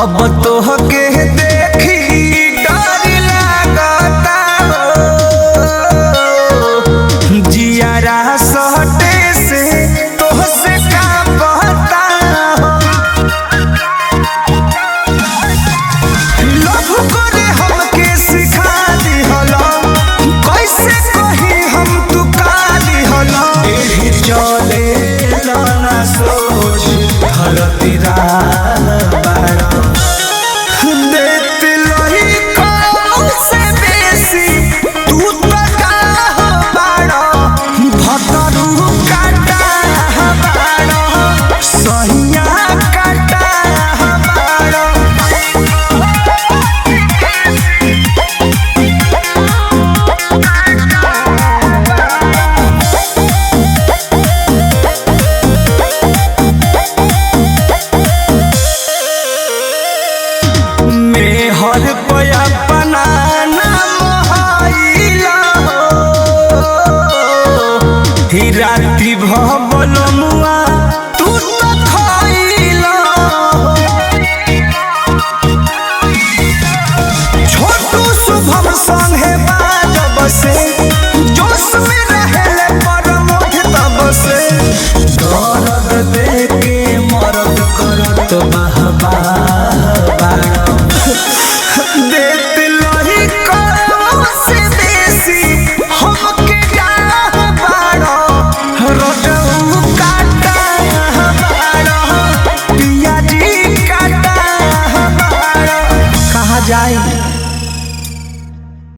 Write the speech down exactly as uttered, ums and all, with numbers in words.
अब तोहके देखी डर लागता हो, जियारा सटे से तोहसे का पता हो। लव करे हमके सिखा दिहला, कैसे कही हम तू का दिहला। एही चले ना सोच धरती बाड़ा देत लही कौन से बेसी तू तो का बाड़ा। भतरू काटा बाड़ा सहिया काटा बाड़ा। हर पया बनाना मोहाइला ही राती भवल मुआ तू तो खाइला। छोटू शुभम संगे बाजब से जोश में रहले परमोध तब से। दर्द देके मरद करत बहबा देत लही कौन से बेसी हमके डाह बाड़ा। रोटऊ काटा बाड़ा पियाजी काटा बाड़ा। कहाँ जाई।